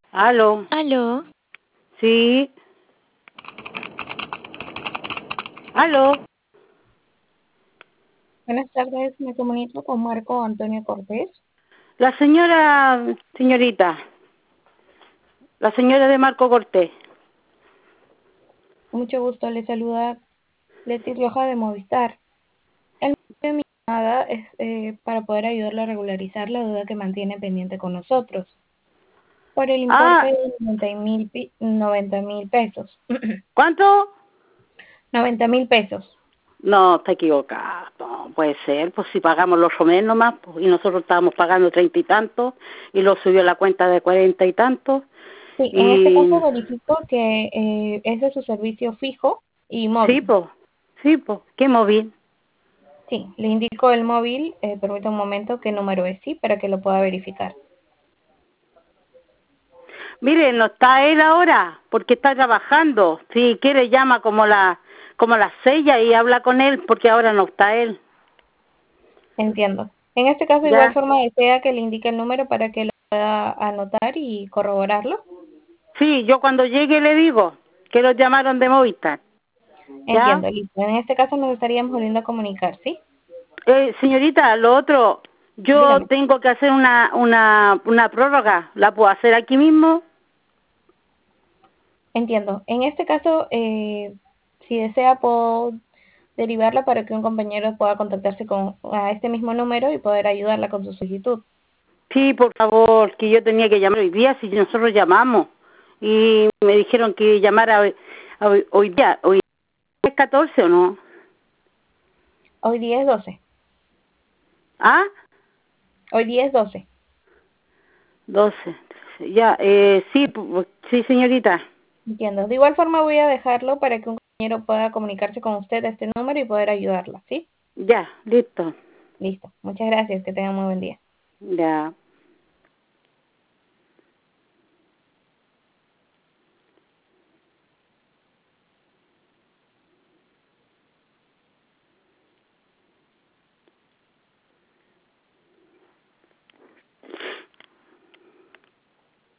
Aló. Aló. Sí. Aló. Buenas tardes, me comunico con Marco Antonio Cortés. La señorita. La señora de Marco Cortés. Mucho gusto, le saluda Leti Rioja de Movistar. El motivo de mi llamada es para poder ayudarle a regularizar la deuda que mantiene pendiente con nosotros, por el importe Ah, de 90.000 pesos. ¿cuánto? 90.000 pesos. No, está equivocado. No puede ser. Pues si pagamos los Romer nomás, pues, y nosotros estábamos pagando 30 y tantos, y lo subió la cuenta de 40 y tantos. Sí, en este caso Y verifico que ese es su servicio fijo y sí, móvil. pues. Sí, pues. ¿Qué móvil? Sí, le indico el móvil, permita un momento qué número es, sí, para que lo pueda verificar. Mire, no está él ahora, porque está trabajando. Si quiere llama como las 6 y habla con él, porque ahora no está él. Entiendo. En este caso, de igual ¿Ya? forma, desea que le indique el número para que lo pueda anotar y corroborarlo. Sí, yo cuando llegue le digo que los llamaron de Movistar. ¿Ya? Entiendo, listo. En este caso nos estaríamos volviendo a comunicar, ¿sí? Señorita, lo otro, yo Dígame. tengo que hacer una prórroga. ¿La puedo hacer aquí mismo? Entiendo. En este caso, si desea, puedo derivarla para que un compañero pueda contactarse con a este mismo número y poder ayudarla con su solicitud. Sí, por favor, que yo tenía que llamar hoy día, si nosotros llamamos. Y me dijeron que llamara hoy día. ¿Hoy es 14 o no? Hoy día es 12. ¿Ah? Hoy día es 12. 12. Ya, sí, sí, señorita. Entiendo. De igual forma, voy a dejarlo para que un compañero pueda comunicarse con usted a este número y poder ayudarla, ¿sí? Ya, listo. Listo. Muchas gracias. Que tenga muy buen día. Ya.